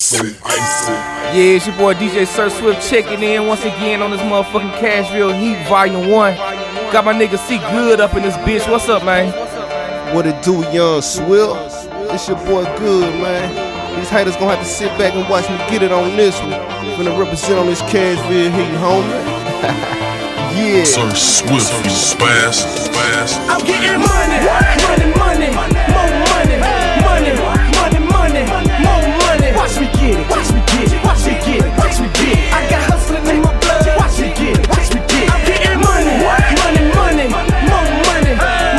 Yeah, it's your boy DJ Sir Swift checking in once again on this motherfucking Cashville Heat Volume 1. Got my nigga C Good up in this bitch. What's up, man? What it do, young Swift? It's your boy Good, man. These haters gonna have to sit back and watch me get it on this one. Finna represent on this Cashville Heat, homie. Yeah. Sir Swift, you spaz. I'm getting money, money, more money, money, more money. Watch me get it, watch me get it, watch me get it, watch me get it. I got hustling in my blood, watch me get it, watch me get it. I'm getting money, money, more money,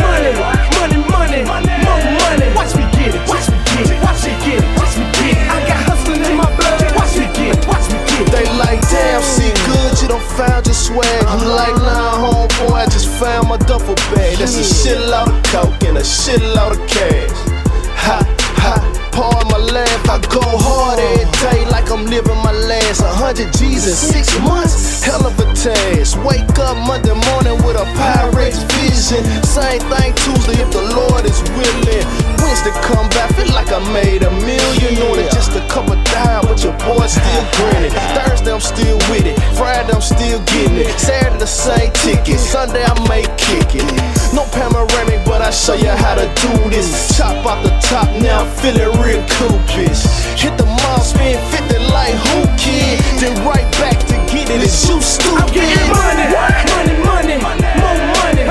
money, more money. Watch me get it, watch me get it, watch me get it, watch me get it. I got hustling in my blood, watch me get it, watch me get it. They like, damn, see good, you done found your swag. You like, nah, homeboy, I just found my duffel bag. That's a shitload of coke and a shitload of cash. Ha, pardon my laugh, I go hard every day like I'm living my last 100 G's in 6 months, hell of a task. Wake up Monday morning with a Pyrex vision. Same thing Tuesday if the Lord is willing. Wednesday come back, feel like I made $1 million. On it just a couple down, but your boy still grinning. Thursday I'm still with it, Friday I'm still getting it. Saturday the same ticket, Sunday I may kick it. No panoramic, but I show you how to do this. Chop out the top, now I'm feeling real cool-ish. Hit the mall, spend 50 like who kid. Then right back to get it, it's you stupid. I'm getting money, money, more money,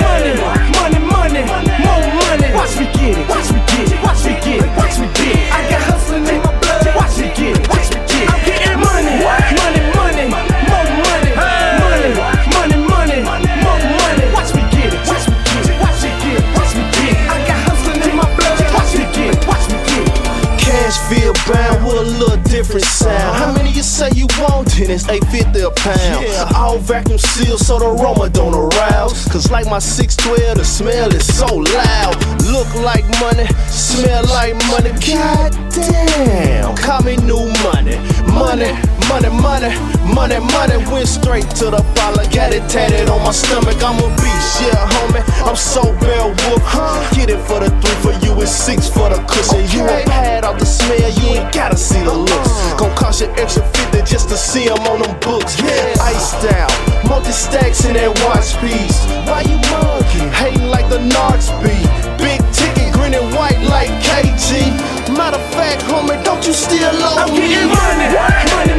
money, more money. Watch me get it, watch me get it, watch me get it, watch me get it. I got hustling in my blood, watch me get it, watch me get it. I'm getting money, money, more money, money, more money. Watch me get it, watch me get it, watch me get it, watch me get it. I got hustling in my blood, watch me get it, watch me get it. Cashville bound with a little different sound. How many you say you want? Then it's $8.50 a pound. All vacuum sealed so the aroma don't arouse. Cause like my 612, the smell is so loud. Look like money, smell like money. God damn, call me new money. Money. Went straight to the baller, got it tatted on my stomach. I'm a beast, yeah, homie. I'm so Beowulf. Get it for the 3 for you and 6 for the cushion. You a pad off the smell, you ain't gotta see the looks. Gon' cost you extra 50 just to see them on them books. Iced out, multi-stacks in that watch piece. Why you monkey? Hating like the Narcs be. Big ticket, grinning white like KG. Matter of fact, homie, don't you still owe me? I'm getting money,